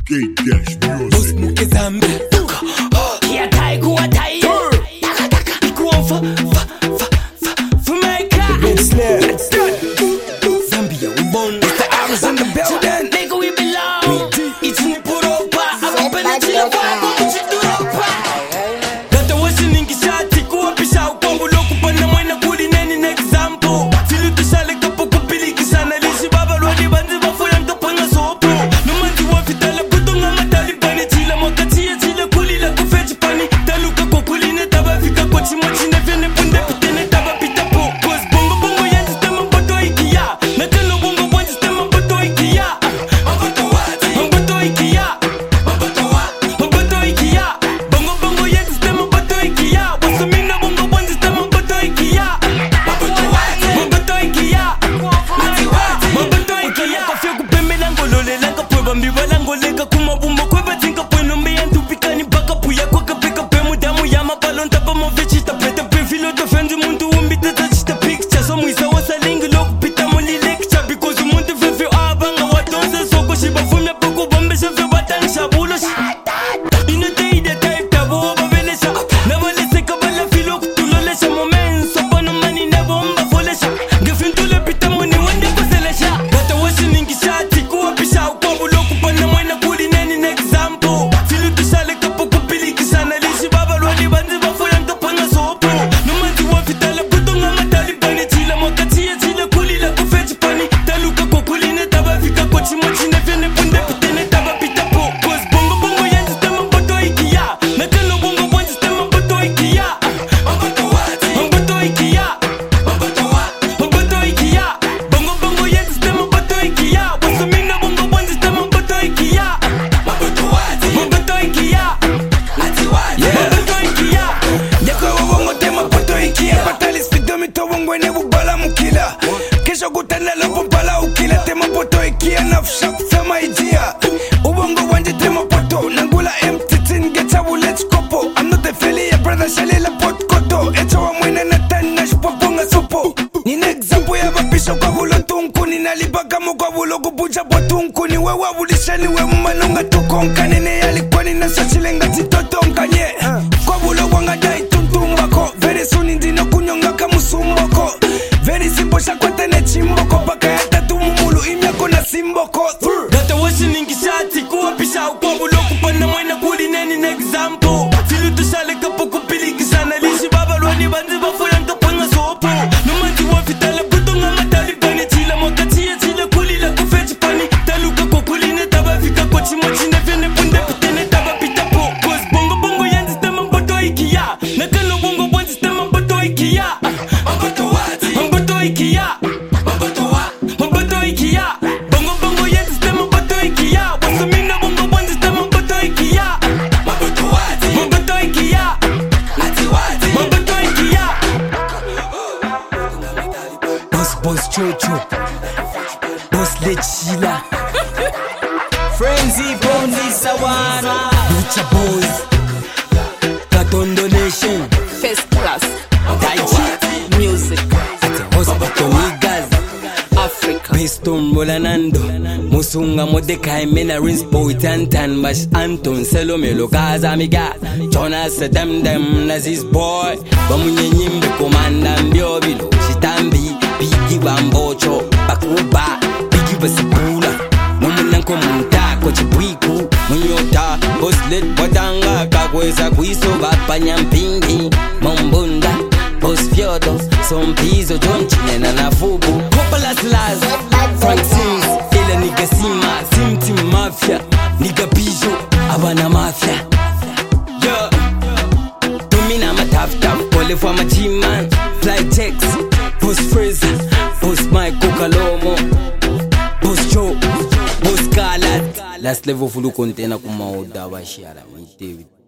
K-Dash Boss muke zambi Kia tai kuwa tai Taka taka Ikuwa Fumeka Zambia we born Mr. Arms in the building Nigga we belong Itini puropa Abapena chila wako kuchituropa Gata wasi ningi shati Kuwa pisha ukwambu loku pana mwena kuli neni na example Fili tushale kapo kupili kisana Lishi baba lwadi banzi bafu yang kapanga sopo Numanzi wafitala kutunga matali bani Chila mwakati ya chila kuli la kufechi pani Taluka kwa kuline taba fika kwa chimochine Vene punde pitene taba pita po Cause bongo bongo yanzi tema mboto ikia Nakalo bongo wanzi tema mboto ikia Mboto wati Mboto ikia Mboto wati Mboto ikia Bongo bongo yanzi tema mboto ikia Wasamina bongo wanzi tema mboto ikia Mboto wati Mboto ikia Mati wati Mboto ikia Kafia kupeme lango lole langa pweba mbiwa lango lega kumabumbo kweba tinka pweno mbeya ndupikani baka puya kwa kapeka pemu damu ya mapalo ntapa movechita peta pefilo tofendi muntu umbita tachita picture so mwisa wasalingi loku pita muli lecture because umuntu fefe abanga watonze soko shiba fumya poko bombe shefe batanisha bulo ino teide type tabo babelesha nabalese kabala filo kutulolesha momenso bono mani nebomba folesha ngefintule pita muni wende kuselesha gata wasi ningi shati kuwa pisha ukwambu loku pana mwena kuli neni na example filo tushale kapo kupili kisana lishi baba lwadi banzi bafu yang kapanga sopo numanzi wafitala kutunga matali bani chila mwakati ya chila kuli la kufechi pani taluka kwa kuline taba fika kwa chimochine vene punde pitene taba pita po cause bongo bongo yanzi tema mboto ikia nakalo bongo wanzi tema mboto ikia mboto wati mboto ikia mboto wati mboto ikia bongo bongo yanzi tema mboto ikia wasamina bongo wanzi tema mboto ikia mboto wati mboto ikia ati wati mboto ikia Yako wabongo tema mboto ikia Patali spido mito bongo ene bubala mukila Kesho kutanda lopo pala ukila tema mboto ikia Nafsha kufema idea Ubongo wanji tema mboto Nangula M13 geta bullets kopo I'm not the feli ya brother shali la pot koto Echo wa mwine na tani na shpoponga sopo Nina example ya bapisho kwa bulo tunku Nina libaka mo kwa bulo kubuja botunku Ni wewa bulishani we mmanunga tukonka Nene yalikuwa nina sachilenga titotonka nye Kwa bulo wanga dai tuntumbako Very soon indino kunyonga kamusumboko Very simple shakwete ne chimboko Baka yata tumumulu imyako na simboko Gata washi ningi shati kuwa pisha ukwambu loku pana mwena kuli neni na example Filu tushale kapo kupili kisana Lishi baba lwadi banzi bafu yang kapanga sopo Numanzi wafitala kutunga matali bani chila mwakati ya chila kuli la kufechi pani Taluka kwa kuline taba fika kwa chimochine vene punde pitene taba pita po Cause bongo bongo yanzi tema mboto ikia Nakalo bongo wanzi tema mboto ikia Mboto wati Mboto ikia Mboto wati Mboto ikia Bongo bongo yanzi tema mboto ikia Wasamina bongo wanzi tema mboto ikia Mboto wati Mboto ikia ati wati Mboto ikia Boss Chocho Boss Lechila Frenzy Bondi Sawana Lucha Boys Katondo Nation First class Daichi music Hospital Niggas Africa Piston Molanando Musunga Modekai Mena Rins Boy Tantan Bash Anton Selomelo Gaza Miga Jonas Dem Nazis Boy Bamunye Nyimbe Komanda Mbiobilo Shitambi Bigi Bambocho Bakuba Bigi Basipula Mumunanko Muntako Chibwiku Munyota Boslet Bodanga Kakweza Kwiso Bapanyampingi Mombunda Boss Fyodo Sompizo John Chinena na Fubu Kopala Slaz Frank Sims Ila Niga Sima Sim Team Mafia Niga Bijo Abana Mafia Yeah Tumina Matafta Pole for my G-Man Fly Tex Boss Fraser Boss Michael Kalomo Boss Joe Boss Khaled Last level fulu container kuma oda wa shiara mi David